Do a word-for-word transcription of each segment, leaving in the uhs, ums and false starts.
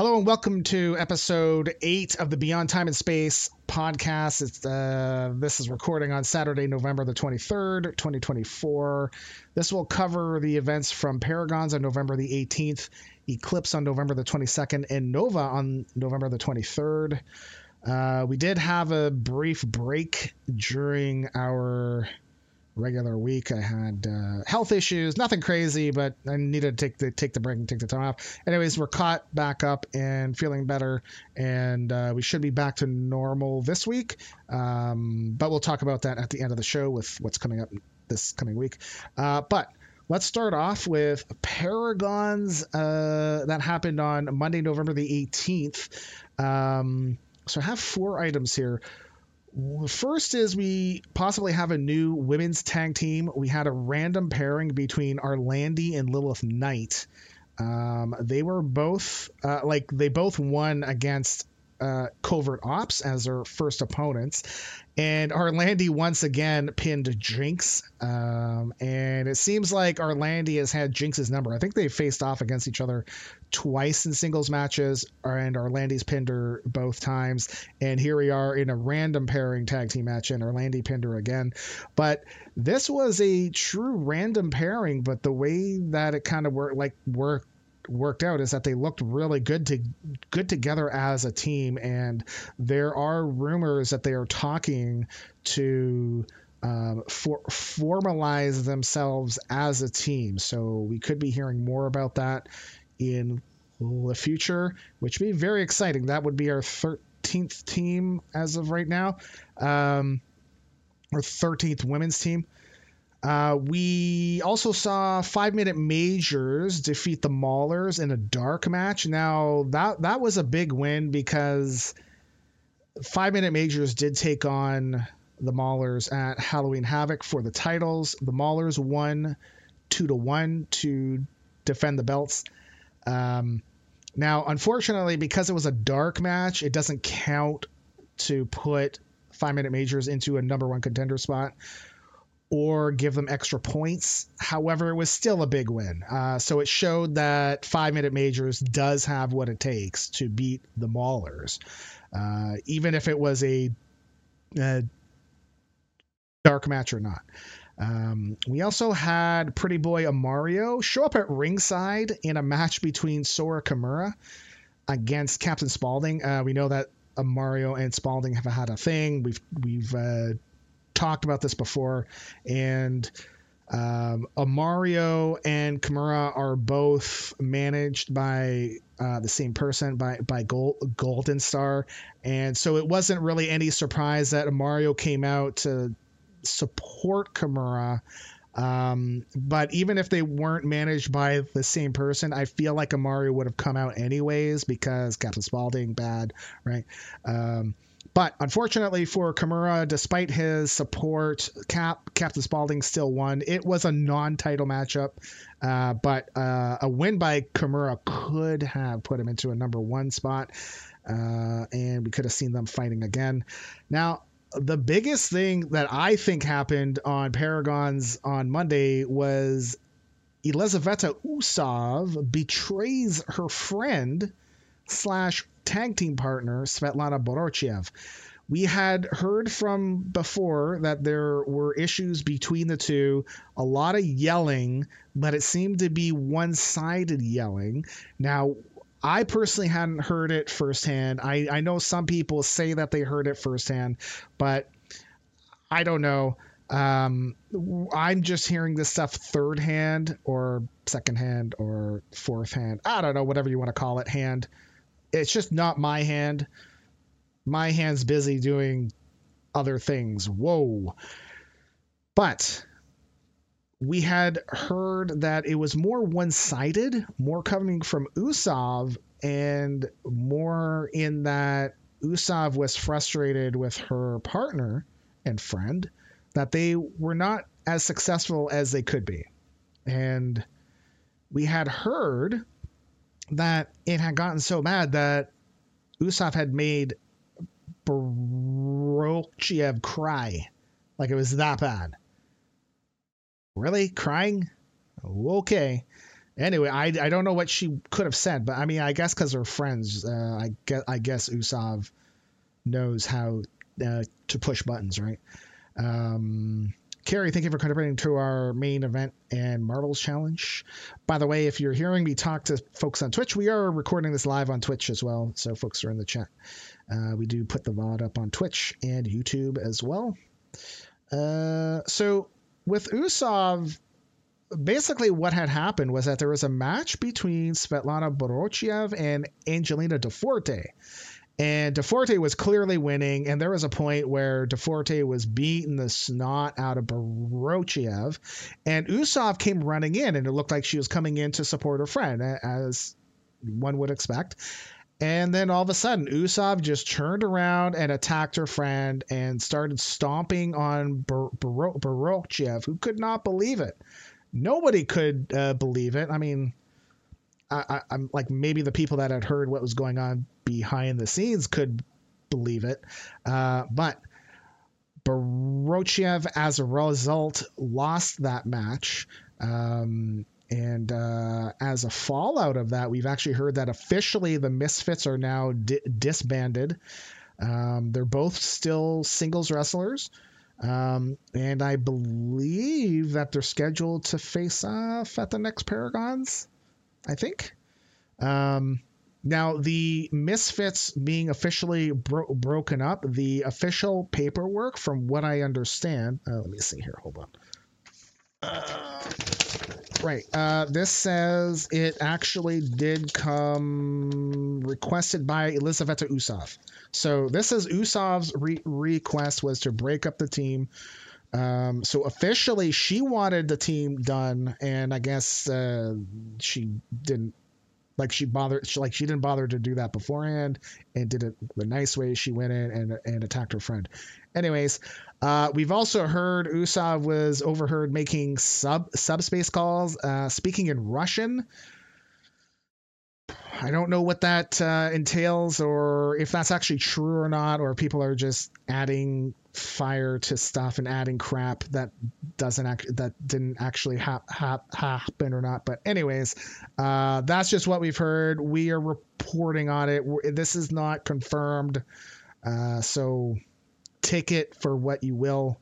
Hello and welcome to episode eight of the Beyond Time and Space podcast. It's, uh, this is recording on Saturday, November the twenty-third, twenty twenty-four. This will cover the events from Paragons on November the eighteenth, Eclipse on November the twenty-second, and Nova on November the twenty-third. Uh, we did have a brief break during our regular week. I had uh, health issues, nothing crazy, but I needed to take the take the break and take the time off. Anyways, we're caught back up and feeling better, and uh, we should be back to normal this week. Um, but we'll talk about that at the end of the show with what's coming up this coming week. Uh, but let's start off with Paragons uh, that happened on Monday, November the eighteenth. Um, so I have four items here. First is we possibly have a new women's tag team. We had a random pairing between Arlandi and Lilith Knight. Um, they were both uh, like they both won against uh, Covert Ops as their first opponents, and Arlandi once again pinned Jinx. Um, and it seems like Arlandi has had Jinx's number. I think they faced off against each other twice in singles matches, and Arlandi's pinned her both times. And here we are in a random pairing tag team match, and Arlandi pinned her again. But this was a true random pairing, but the way that it kind of worked, like worked, worked out is that they looked really good to good together as a team, and there are rumors that they are talking to um, for formalize themselves as a team. So we could be hearing more about that in the future, which would be very exciting. That would be our thirteenth team as of right now, um, our thirteenth women's team. Uh, we also saw Five Minute Majors defeat the Maulers in a dark match. Now that that was a big win because Five Minute Majors did take on the Maulers at Halloween Havoc for the titles. The Maulers won two to one to defend the belts. Um, now, unfortunately, because it was a dark match, it doesn't count to put Five Minute Majors into a number one contender spot or give them extra points. However, it was still a big win. Uh, so it showed that Five Minute Majors does have what it takes to beat the Maulers, uh, even if it was a, a dark match or not. Um, we also had Pretty Boy Amario show up at ringside in a match between Sora Kimura against Captain Spaulding. Uh, we know that Amario and Spaulding have had a thing. We've we've uh, talked about this before, and um, Amario and Kimura are both managed by uh, the same person, by by Gold, Golden Star, and so it wasn't really any surprise that Amario came out to support Kimura. Um, but even if they weren't managed by the same person, I feel like Amario would have come out anyways because Captain Spaulding bad, right? Um, but unfortunately for Kimura, despite his support, Cap Captain Spaulding still won. It was a non-title matchup, uh, but uh, a win by Kimura could have put him into a number one spot, uh, and we could have seen them fighting again. Now, the biggest thing that I think happened on Paragons on Monday was Elizaveta Usov betrays her friend slash tag team partner, Svetlana Borochiev. We had heard from before that there were issues between the two, a lot of yelling, but it seemed to be one-sided yelling. Now, I personally hadn't heard it firsthand. I, I know some people say that they heard it firsthand, but I don't know. Um, I'm just hearing this stuff third hand or second hand or fourth hand. I don't know, whatever you want to call it, hand. It's just not my hand. My hand's busy doing other things. Whoa. But we had heard that it was more one-sided, more coming from Usov, and more in that Usov was frustrated with her partner and friend, that they were not as successful as they could be. And we had heard that it had gotten so bad that Usov had made Borochiev cry. Like it was that bad. Really? Crying? Okay. Anyway, I, I don't know what she could have said, but I mean, I guess because they're friends, uh, I guess I guess Usof knows how uh, to push buttons, right? Um, Carrie, thank you for contributing to our main event and Marvel's Challenge. By the way, if you're hearing me talk to folks on Twitch, we are recording this live on Twitch as well, so folks are in the chat. Uh, we do put the V O D up on Twitch and YouTube as well. Uh, so with Usof, basically what had happened was that there was a match between Svetlana Borochiev and Angelina Deforte. And Deforte was clearly winning, and there was a point where Deforte was beating the snot out of Borochiev, and Usof came running in, and it looked like she was coming in to support her friend, as one would expect. And then all of a sudden, Usof just turned around and attacked her friend and started stomping on Bar- Bar- Borochiev, who could not believe it. Nobody could uh, believe it. I mean, I, I, I'm like maybe the people that had heard what was going on behind the scenes could believe it. Uh, but Borochiev, as a result, lost that match. Um, and uh, as a fallout of that, we've actually heard that officially the Misfits are now di- disbanded. Um, they're both still singles wrestlers. Um, and I believe that they're scheduled to face off at the next Paragons, I think. Um, now, the Misfits being officially bro- broken up, the official paperwork, from what I understand, uh, let me see here, hold on. Uh, right. Uh, this says it actually did come requested by Elizaveta Usof. So this is Usof's re- request was to break up the team. Um, so officially she wanted the team done, and I guess uh, she didn't like she bothered she, like she didn't bother to do that beforehand, and did it the nice way. She went in and and attacked her friend. Anyways, uh, we've also heard Usof was overheard making sub subspace calls, uh, speaking in Russian. I don't know what that uh, entails, or if that's actually true or not, or people are just adding fire to stuff and adding crap that doesn't act that didn't actually ha- ha- happen or not. But anyways, uh, that's just what we've heard. We are reporting on it. We're, this is not confirmed, uh, so take it for what you will.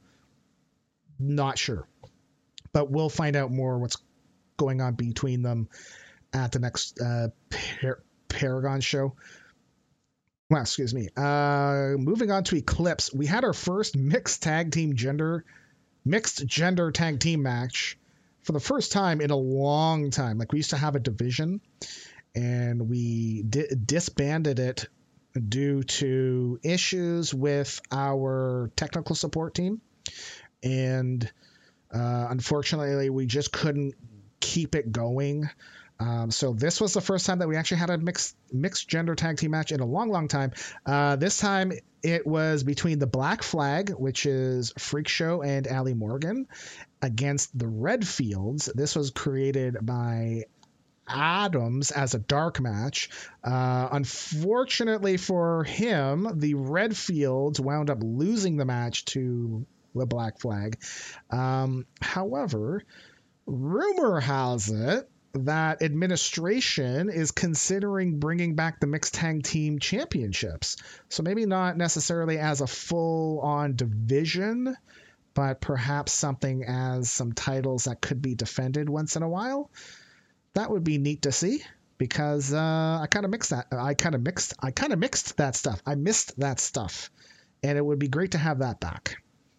Not sure, but we'll find out more what's going on between them at the next uh, Par- Paragon show. Well, excuse me. Uh, moving on to Eclipse, we had our first mixed tag team gender, mixed gender tag team match for the first time in a long time. Like, we used to have a division, and we di- disbanded it due to issues with our technical support team, and uh, unfortunately, we just couldn't keep it going. Um, so this was the first time that we actually had a mixed mixed gender tag team match in a long, long time. Uh, this time it was between the Black Flag, which is Freak Show and Ali Morgan, against the Redfields. This was created by Adams as a dark match. Uh, unfortunately for him, the Redfields wound up losing the match to the Black Flag. Um, however, rumor has it that administration is considering bringing back the mixed tag team championships. So maybe not necessarily as a full-on division, but perhaps something as some titles that could be defended once in a while. That would be neat to see, because uh, I kind of mixed that. I kind of mixed. I kind of mixed that stuff. I missed that stuff, and it would be great to have that back.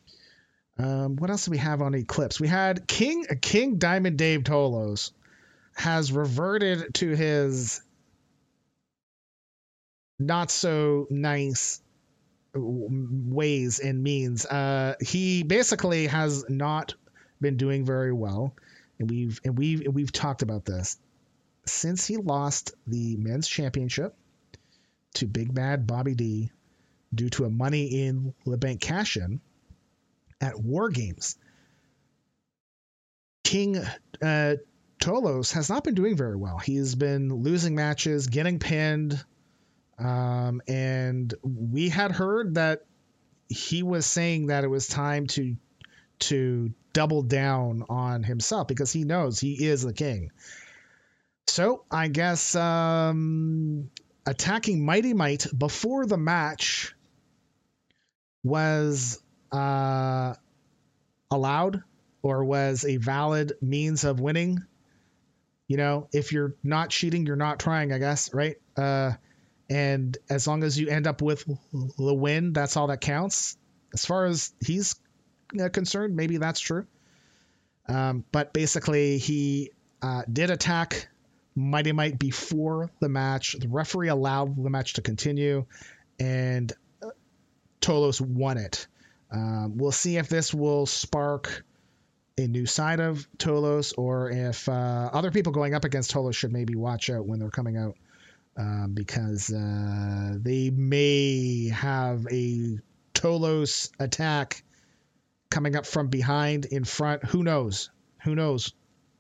Um, what else do we have on Eclipse? We had King King Diamond Dave Tolos has reverted to his not so nice ways and means. Uh, he basically has not been doing very well, and we've and we've and we've talked about this since he lost the men's championship to Big Bad Bobby D due to a Money in the Bank cash-in at War Games. King uh, Tolos has not been doing very well. He's been losing matches, getting pinned, um, and we had heard that he was saying that it was time to to double down on himself, because he knows he is the king. So I guess um, attacking Mighty Might before the match was uh, allowed or was a valid means of winning. You know, if you're not cheating, you're not trying, I guess, right? Uh, and as long as you end up with the win, that's all that counts. As far as he's uh, concerned, maybe that's true. Um, but basically, he uh, did attack Mighty Might before the match. The referee allowed the match to continue, and Tolos won it. Um, we'll see if this will spark a new side of Tolos, or if uh, other people going up against Tolos should maybe watch out when they're coming out, um, because uh, they may have a Tolos attack coming up from behind, in front. Who knows? Who knows?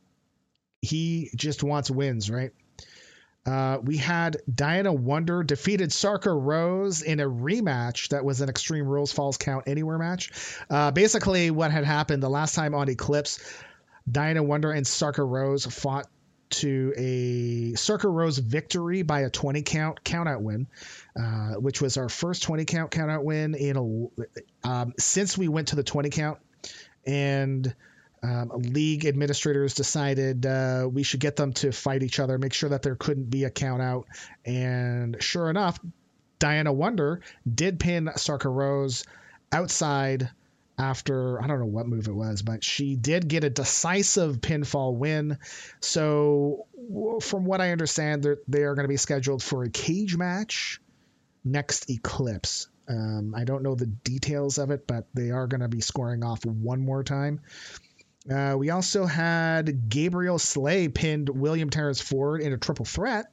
He just wants wins, right? Uh, we had Diana Wonder defeated Sarka Rose in a rematch that was an Extreme Rules Falls Count Anywhere match. Uh, basically, what had happened the last time on Eclipse, Diana Wonder and Sarka Rose fought to a Sarka Rose victory by a twenty count countout win, uh, which was our first twenty count countout win in a um, since we went to the twenty count, and Um, league administrators decided uh, we should get them to fight each other, make sure that there couldn't be a count out. And sure enough, Diana Wonder did pin Sarka Rose outside after, I don't know what move it was, but she did get a decisive pinfall win. So from what I understand, they are going to be scheduled for a cage match next Eclipse. Um, I don't know the details of it, but they are going to be scoring off one more time. Uh, we also had Gabriel Slay pinned William Terrence Ford in a triple threat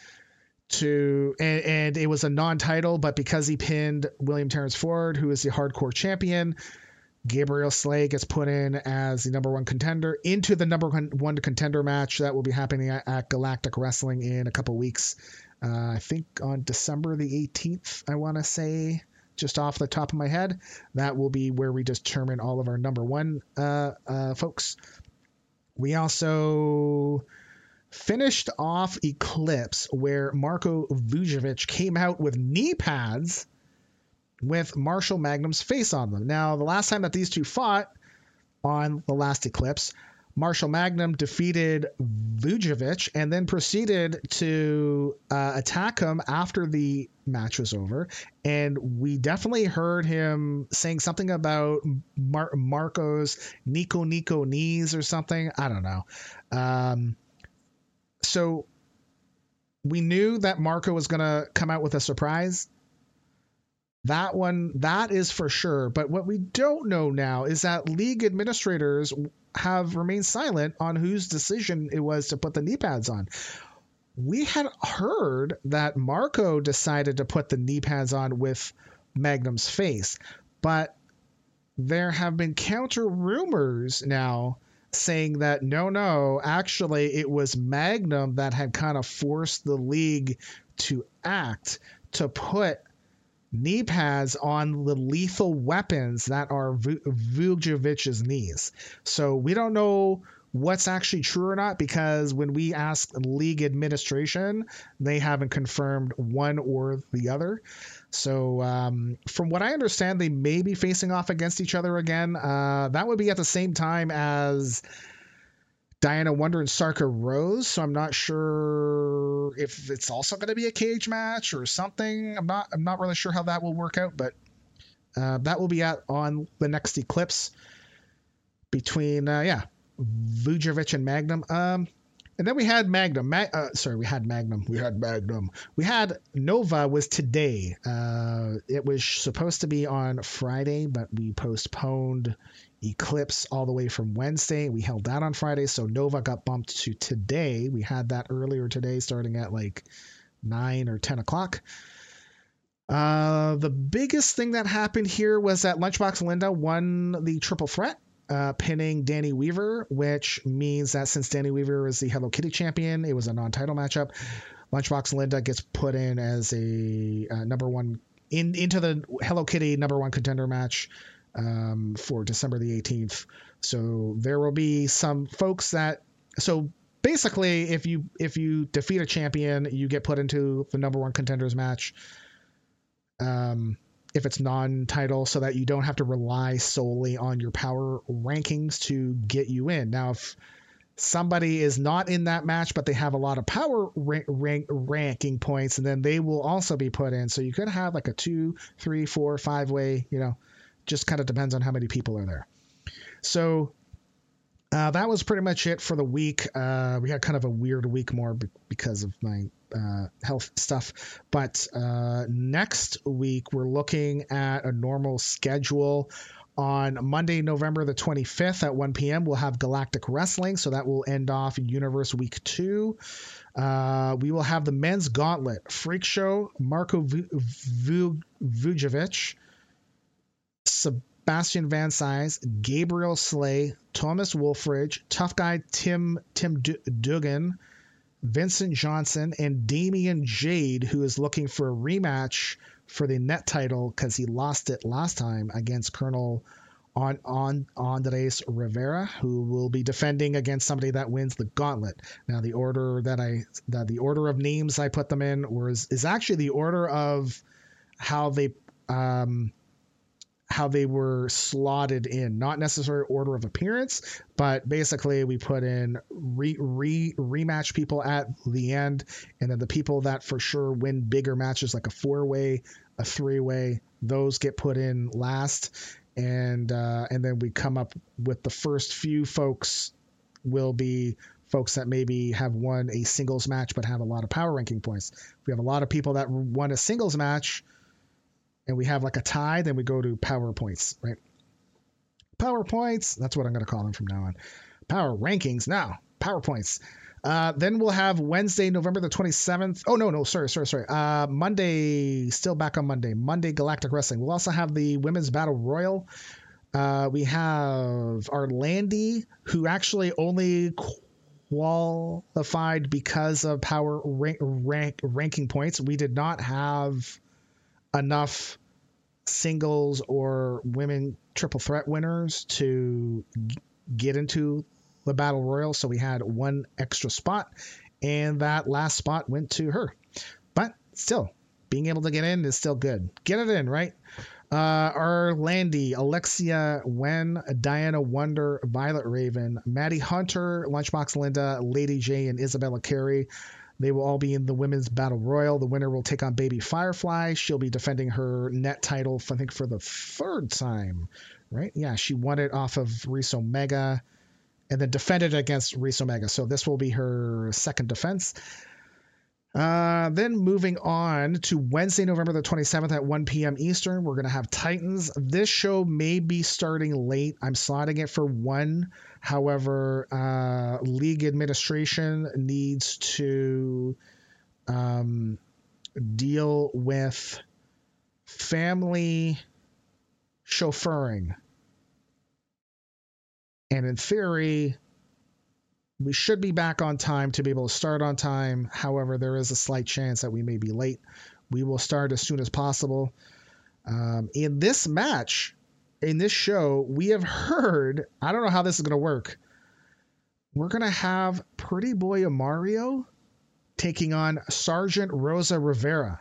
to, and, and it was a non-title, but because he pinned William Terrence Ford, who is the hardcore champion, Gabriel Slay gets put in as the number one contender into the number one, one contender match that will be happening at, at Galactic Wrestling in a couple weeks. Uh, I think on December the eighteenth, I want to say, just off the top of my head. That will be where we determine all of our number one uh, uh, folks. We also finished off Eclipse, where Marko Vujovic came out with knee pads with Marshall Magnum's face on them. Now, the last time that these two fought on the last Eclipse, Marshall Magnum defeated Vujovic and then proceeded to uh, attack him after the match was over. And we definitely heard him saying something about Mar- Marco's Nico Nico knees or something. I don't know. Um, so we knew that Marko was going to come out with a surprise. That one, that is for sure. But what we don't know now is that league administrators have remained silent on whose decision it was to put the knee pads on. We had heard that Marko decided to put the knee pads on with Magnum's face, but there have been counter rumors now saying that no, no, actually it was Magnum that had kind of forced the league to act to put knee pads on the lethal weapons that are v- Vujovic's knees. So we don't know what's actually true or not, because when we asked league administration, they haven't confirmed one or the other. So um, from what I understand, they may be facing off against each other again. Uh, that would be at the same time as Diana Wonder and Sarka Rose, so I'm not sure if it's also going to be a cage match or something. I'm not. I'm not really sure how that will work out, but uh, that will be at on the next Eclipse between uh, yeah, Vujovic and Magnum. Um, and then we had Magnum. Ma- uh, sorry, we had Magnum. We had Magnum. We had Nova was today. Uh, it was supposed to be on Friday, but we postponed Eclipse all the way from Wednesday. We held that on Friday, so Nova got bumped to today. We had that earlier today, starting at like nine or ten o'clock. Uh, the biggest thing that happened here was that Lunchbox Linda won the triple threat, uh, pinning Danny Weaver, which means that since Danny Weaver is the Hello Kitty champion, it was a non-title matchup. Lunchbox Linda gets put in as a uh, number one in into the Hello Kitty number one contender match um, for December the eighteenth. So there will be some folks that, so basically, if you if you defeat a champion, you get put into the number one contenders match. Um, if it's non-title, so that you don't have to rely solely on your power rankings to get you in. Now, if somebody is not in that match, but they have a lot of power rank, rank, ranking points, and then they will also be put in. So you could have like a two, three, four, five way, you know, just kind of depends on how many people are there. So uh, that was pretty much it for the week. Uh, we had kind of a weird week more b- because of my uh, health stuff. But uh, next week, we're looking at a normal schedule. On Monday, November the twenty-fifth at one p.m., we'll have Galactic Wrestling. So that will end off Universe Week two. Uh, we will have the Men's Gauntlet, Freak Show, Marko v- v- Vujovic, Sebastian Van Size, Gabriel Slay, Thomas Wolfridge, Tough Guy Tim Tim D- Duggan, Vincent Johnson, and Damian Jade, who is looking for a rematch for the net title because he lost it last time against Colonel on on Andres Rivera, who will be defending against somebody that wins the gauntlet. Now, the order that I the, the order of names I put them in was is actually the order of how they um how they were slotted in, not necessarily order of appearance, but basically we put in re, re rematch people at the end, and then the people that for sure win bigger matches like a four-way, a three-way, those get put in last, and uh, and then we come up with the first few folks will be folks that maybe have won a singles match but have a lot of power ranking points. We have a lot of people that won a singles match and we have like a tie, then we go to power points, right? Power points, that's what I'm going to call them from now on. Power rankings now, power points. Uh, then we'll have Wednesday, November the twenty-seventh. Oh, no, no, sorry, sorry, sorry. Uh, Monday, still back on Monday. Monday, Galactic Wrestling. We'll also have the Women's Battle Royal. Uh, we have our Landy, who actually only qualified because of power rank, rank, ranking points. We did not have enough singles or women triple threat winners to g- get into the Battle Royal, so we had one extra spot, and that last spot went to her. But still, being able to get in is still good. Get it in, right? Uh, our Landy, Alexia Wen, Diana Wonder, Violet Raven, Maddie Hunter, Lunchbox Linda, Lady J, and Isabella Carey. They will all be in the Women's Battle Royal. The winner will take on Baby Firefly. She'll be defending her net title, I think, for the third time, right? Yeah, she won it off of Reese Omega and then defended against Reese Omega. So this will be her second defense. Uh, then moving on to Wednesday, November the twenty-seventh at one p.m. Eastern, we're going to have Titans. This show may be starting late. I'm slotting it for one. However, uh, league administration needs to um, deal with family chauffeuring. And in theory, we should be back on time to be able to start on time. However, there is a slight chance that we may be late. We will start as soon as possible. Um, in this match, in this show, we have heard, I don't know how this is going to work. We're going to have Pretty Boy Mario taking on Sergeant Rosa Rivera.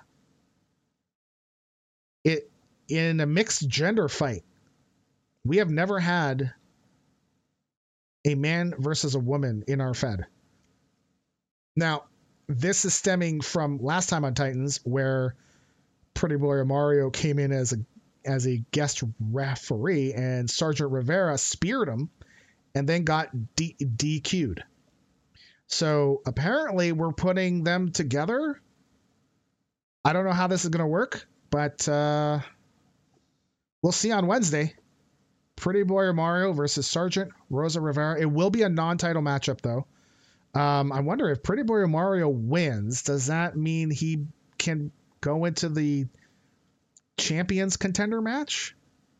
It in a mixed gender fight. We have never had a man versus a woman in our Fed. Now, this is stemming from last time on Titans, where Pretty Boy Mario came in as a as a guest referee, and Sergeant Rivera speared him and then got D- DQ'd. So apparently we're putting them together. I don't know how this is going to work, but uh, we'll see on Wednesday. Pretty Boy Mario versus Sergeant Rosa Rivera. It will be a non-title matchup, though. Um, I wonder if Pretty Boy Mario wins, does that mean he can go into the Champions Contender match?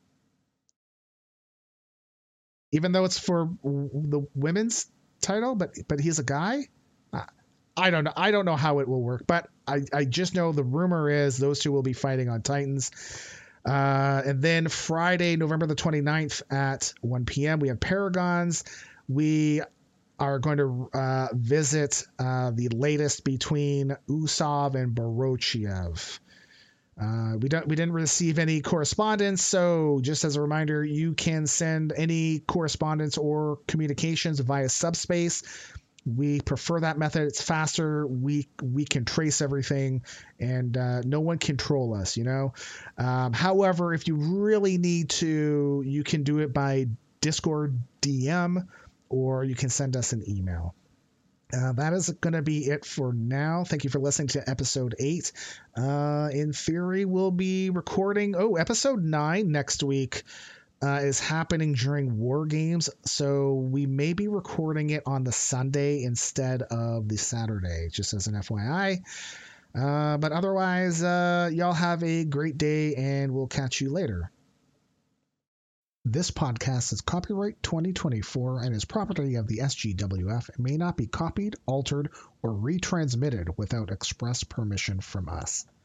Even though it's for the women's title, but but he's a guy? I don't know. I don't know how it will work, but I, I just know the rumor is those two will be fighting on Titans. Uh, and then Friday, November the twenty-ninth at one p.m., we have Paragons. We are going to uh, visit uh, the latest between Usov and Borochiev. Uh, we don't we didn't receive any correspondence, so just as a reminder, you can send any correspondence or communications via Subspace. We prefer that method. It's faster. We we can trace everything, and uh, no one can troll us, you know. Um, however, if you really need to, you can do it by Discord D M, or you can send us an email. Uh, that is going to be it for now. Thank you for listening to episode eight. Uh, in theory, we'll be recording, oh, episode nine next week uh, is happening during War Games. So we may be recording it on the Sunday instead of the Saturday, just as an F Y I. Uh, but otherwise, uh, y'all have a great day, and we'll catch you later. This podcast is copyright twenty twenty-four and is property of the S G W F and may not be copied, altered, or retransmitted without express permission from us.